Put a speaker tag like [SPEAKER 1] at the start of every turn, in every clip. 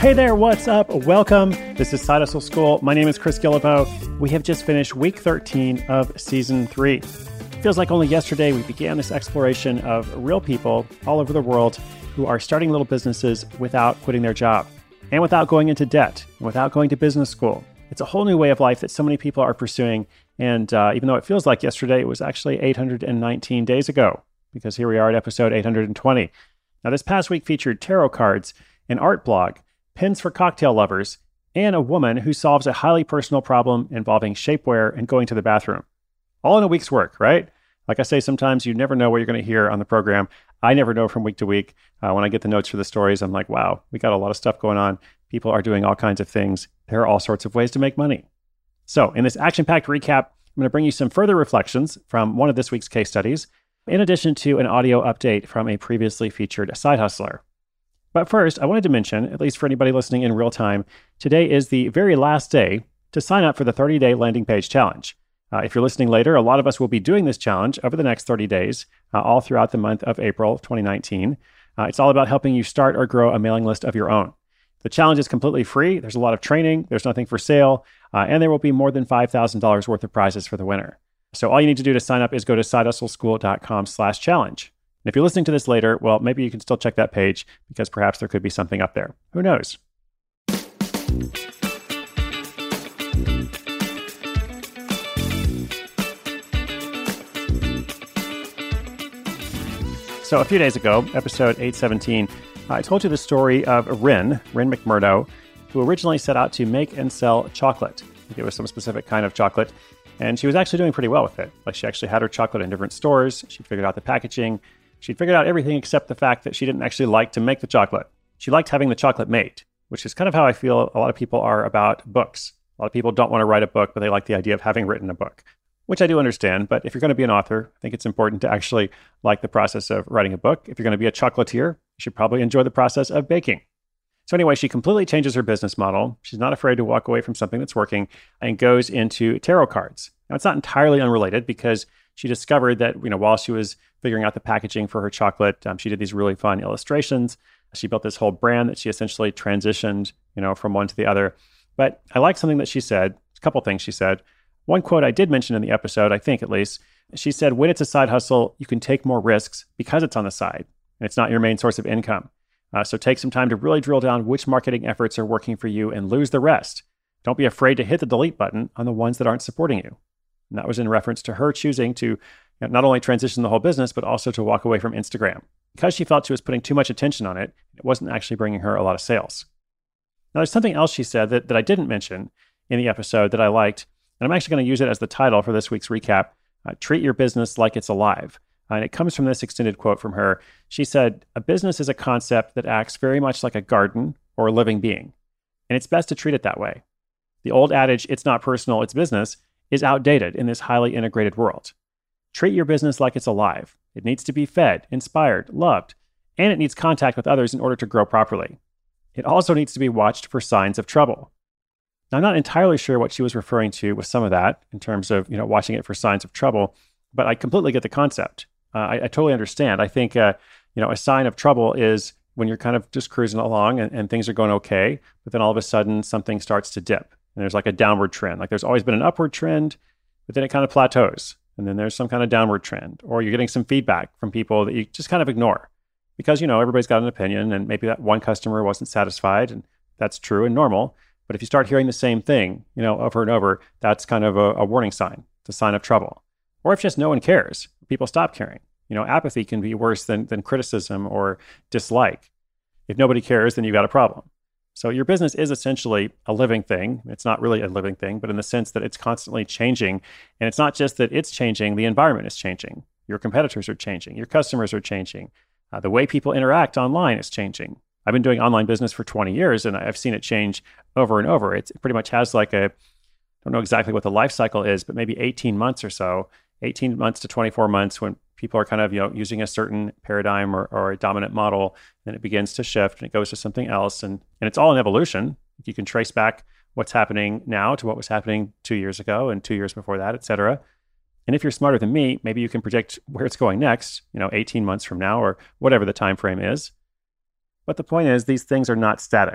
[SPEAKER 1] Hey there, what's up? Welcome. This is Side Hustle School. My name is Chris Guillebeau. We have just finished week 13 of season 3. It feels like only yesterday we began this exploration of real people all over the world who are starting little businesses without quitting their job and without going into debt and without going to business school. It's a whole new way of life that so many people are pursuing. And even though it feels like yesterday, it was actually 819 days ago, because here we are at episode 820. Now, this past week featured tarot cards, an art blog, pins for cocktail lovers, and a woman who solves a highly personal problem involving shapewear and going to the bathroom. All in a week's work, right? Like I say, sometimes you never know what you're going to hear on the program. I never know from week to week. When I get the notes for the stories, I'm like, wow, we got a lot of stuff going on. People are doing all kinds of things. There are all sorts of ways to make money. So in this action-packed recap, I'm going to bring you some further reflections from one of this week's case studies, in addition to an audio update from a previously featured side hustler. But first, I wanted to mention, at least for anybody listening in real time, today is the very last day to sign up for the 30-day landing page challenge. If you're listening later, a lot of us will be doing this challenge over the next 30 days, all throughout the month of April 2019. It's all about helping you start or grow a mailing list of your own. The challenge is completely free. There's a lot of training. There's nothing for sale. And there will be more than $5,000 worth of prizes for the winner. So all you need to do to sign up is go to sidehustleschool.com/challenge. And if you're listening to this later, well, maybe you can still check that page because perhaps there could be something up there. Who knows? So a few days ago, episode 817, I told you the story of Rin McMurdo, who originally set out to make and sell chocolate. It was some specific kind of chocolate, and she was actually doing pretty well with it. Like, she actually had her chocolate in different stores. She figured out the packaging. She'd figured out everything except the fact that she didn't actually like to make the chocolate. She liked having the chocolate made, which is kind of how I feel a lot of people are about books. A lot of people don't want to write a book, but they like the idea of having written a book, which I do understand. But if you're going to be an author, I think it's important to actually like the process of writing a book. If you're going to be a chocolatier, you should probably enjoy the process of baking. So anyway, she completely changes her business model. She's not afraid to walk away from something that's working and goes into tarot cards. Now, it's not entirely unrelated because she discovered that, while she was figuring out the packaging for her chocolate, she did these really fun illustrations. She built this whole brand that she essentially transitioned, from one to the other. But I like something that she said, a couple things she said. One quote I did mention in the episode, I think at least, she said, when it's a side hustle, you can take more risks because it's on the side and it's not your main source of income. So take some time to really drill down which marketing efforts are working for you and lose the rest. Don't be afraid to hit the delete button on the ones that aren't supporting you. And that was in reference to her choosing to not only transition the whole business, but also to walk away from Instagram. Because she felt she was putting too much attention on it, it wasn't actually bringing her a lot of sales. Now, there's something else she said that I didn't mention in the episode that I liked, and I'm actually going to use it as the title for this week's recap, Treat Your Business Like It's Alive. And it comes from this extended quote from her. She said, "A business is a concept that acts very much like a garden or a living being, and it's best to treat it that way. The old adage, it's not personal, it's business, is outdated in this highly integrated world. Treat your business like it's alive. It needs to be fed, inspired, loved, and it needs contact with others in order to grow properly. It also needs to be watched for signs of trouble." Now, I'm not entirely sure what she was referring to with some of that in terms of, watching it for signs of trouble, but I completely get the concept. I totally understand. I think, a sign of trouble is when you're kind of just cruising along and things are going okay, but then all of a sudden something starts to dip and there's like a downward trend. Like, there's always been an upward trend, but then it kind of plateaus and then there's some kind of downward trend, or you're getting some feedback from people that you just kind of ignore because, everybody's got an opinion and maybe that one customer wasn't satisfied, and that's true and normal. But if you start hearing the same thing, over and over, that's kind of a warning sign. It's a sign of trouble. Or if just no one cares, people stop caring. Apathy can be worse than criticism or dislike. If nobody cares, then you've got a problem. So your business is essentially a living thing. It's not really a living thing, but in the sense that it's constantly changing. And it's not just that it's changing, the environment is changing. Your competitors are changing. Your customers are changing. The way people interact online is changing. I've been doing online business for 20 years, and I've seen it change over and over. It pretty much has like I don't know exactly what the life cycle is, but maybe 18 months or so, 18 months to 24 months when people are kind of, using a certain paradigm or a dominant model, then it begins to shift and it goes to something else. And it's all an evolution. You can trace back what's happening now to what was happening 2 years ago and 2 years before that, et cetera. And if you're smarter than me, maybe you can predict where it's going next, 18 months from now or whatever the time frame is. But the point is, these things are not static.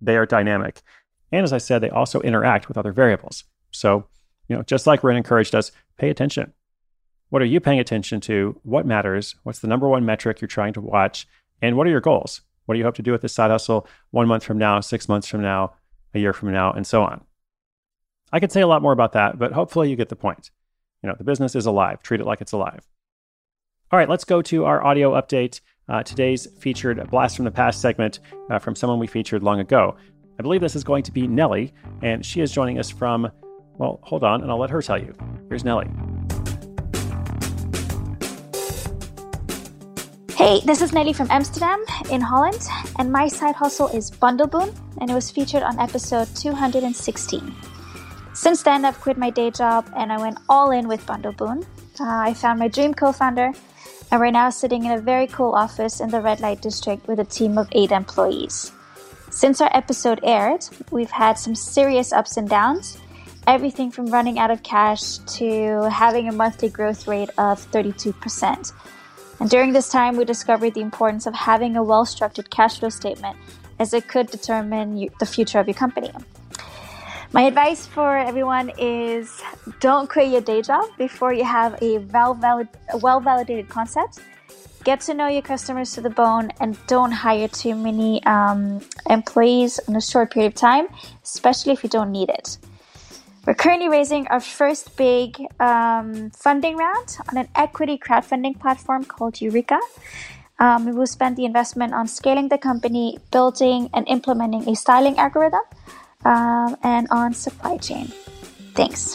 [SPEAKER 1] They are dynamic. And as I said, they also interact with other variables. So, just like Rin encouraged us, pay attention. What are you paying attention to? What matters? What's the number one metric you're trying to watch? And what are your goals? What do you hope to do with this side hustle 1 month from now, 6 months from now, a year from now, and so on? I could say a lot more about that, but hopefully you get the point. The business is alive. Treat it like it's alive. All right, let's go to our audio update. Today's featured Blast from the Past segment from someone we featured long ago. I believe this is going to be Nellie, and she is joining us from, well, hold on, and I'll let her tell you. Here's Nellie.
[SPEAKER 2] Hey, this is Nelly from Amsterdam in Holland, and my side hustle is Bundleboon, and it was featured on episode 216. Since then, I've quit my day job and I went all in with Bundleboon. I found my dream co-founder, and we're now sitting in a very cool office in the red light district with a team of 8 employees. Since our episode aired, we've had some serious ups and downs, everything from running out of cash to having a monthly growth rate of 32%. And during this time, we discovered the importance of having a well-structured cash flow statement, as it could determine the future of your company. My advice for everyone is don't quit your day job before you have a well-validated concept. Get to know your customers to the bone, and don't hire too many employees in a short period of time, especially if you don't need it. We're currently raising our first big funding round on an equity crowdfunding platform called Eureka. We will spend the investment on scaling the company, building and implementing a styling algorithm, and on supply chain. Thanks.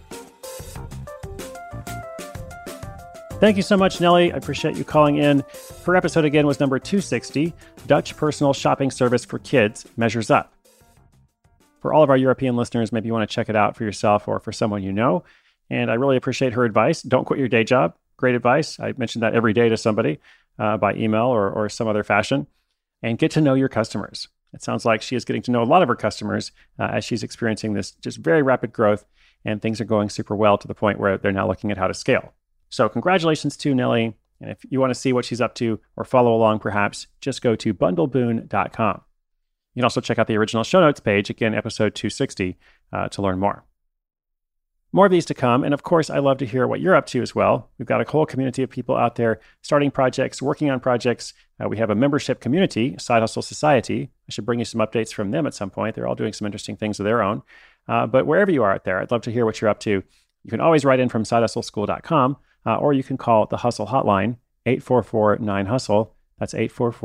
[SPEAKER 1] Thank you so much, Nellie. I appreciate you calling in. Her episode again was number 260, Dutch Personal Shopping Service for Kids Measures Up. For all of our European listeners, maybe you want to check it out for yourself or for someone you know. And I really appreciate her advice. Don't quit your day job. Great advice. I mention that every day to somebody by email or some other fashion. And get to know your customers. It sounds like she is getting to know a lot of her customers as she's experiencing this just very rapid growth, and things are going super well to the point where they're now looking at how to scale. So congratulations to Nellie. And if you want to see what she's up to or follow along, perhaps, just go to bundleboon.com. You can also check out the original show notes page, again, episode 260, to learn more. More of these to come. And of course, I love to hear what you're up to as well. We've got a whole community of people out there starting projects, working on projects. We have a membership community, Side Hustle Society. I should bring you some updates from them at some point. They're all doing some interesting things of their own. But wherever you are out there, I'd love to hear what you're up to. You can always write in from sidehustleschool.com, or you can call the Hustle Hotline, 844-9-HUSTLE. That's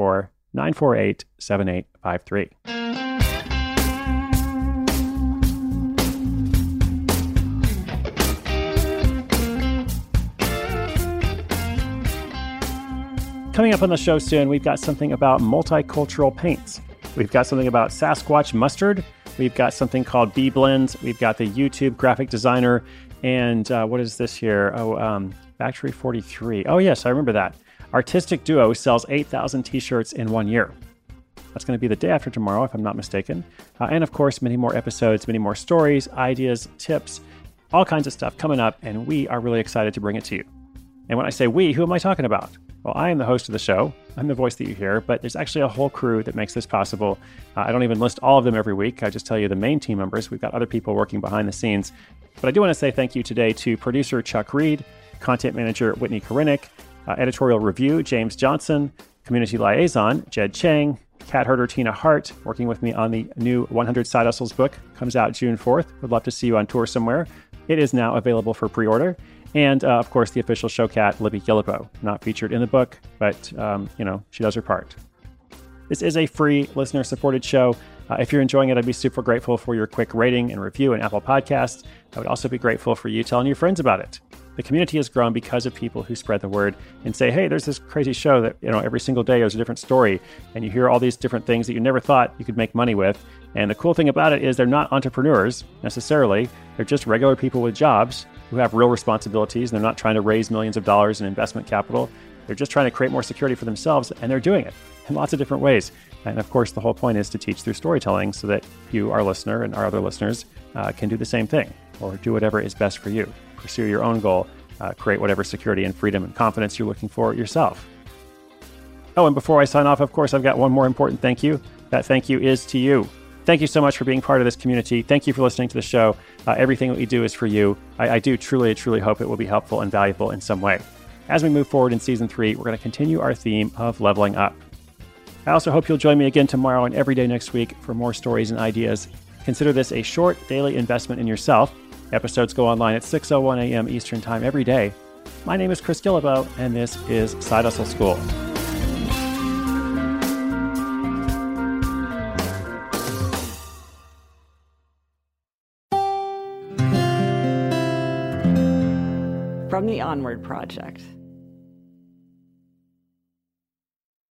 [SPEAKER 1] 844-948-7853. Coming up on the show soon, we've got something about multicultural paints. We've got something about Sasquatch mustard. We've got something called B-Blends. We've got the YouTube graphic designer. And what is this here? Factory 43. Oh, yes, I remember that. Artistic Duo sells 8,000 t-shirts in 1 year. That's going to be the day after tomorrow, if I'm not mistaken. And of course, many more episodes, many more stories, ideas, tips, all kinds of stuff coming up. And we are really excited to bring it to you. And when I say we, who am I talking about? Well, I am the host of the show. I'm the voice that you hear, but there's actually a whole crew that makes this possible. I don't even list all of them every week. I just tell you the main team members. We've got other people working behind the scenes. But I do want to say thank you today to producer Chuck Reed, content manager Whitney Korinek, editorial review James Johnson, community liaison Jed Chang, cat herder Tina Hart, working with me on the new 100 Side Hustles book. Comes out June 4th. Would love to see you on tour somewhere. It is now available for pre-order. And, of course, the official show cat, Libby Gillibo, not featured in the book, but, she does her part. This is a free, listener-supported show. If you're enjoying it, I'd be super grateful for your quick rating and review in Apple Podcasts. I would also be grateful for you telling your friends about it. The community has grown because of people who spread the word and say, hey, there's this crazy show that, every single day there's a different story, and you hear all these different things that you never thought you could make money with. And the cool thing about it is they're not entrepreneurs necessarily. They're just regular people with jobs who have real responsibilities. They're not trying to raise millions of dollars in investment capital. They're just trying to create more security for themselves, and they're doing it in lots of different ways. And of course, the whole point is to teach through storytelling so that you, our listener, and our other listeners can do the same thing, or do whatever is best for you. Pursue your own goal, create whatever security and freedom and confidence you're looking for yourself. Oh, and before I sign off, of course, I've got one more important thank you. That thank you is to you. thank you so much for being part of this community. Thank you for listening to the show. Everything that we do is for you. I do truly hope it will be helpful and valuable in some way. As we move forward in Season 3, we're going to continue our theme of leveling up. I also hope you'll join me again tomorrow and every day next week for more stories and ideas. Consider this a short daily investment in yourself. Episodes go online at 6:01 a.m. Eastern Time every day. My name is Chris Guillebeau, and this is Side Hustle School.
[SPEAKER 3] From the Onward Project.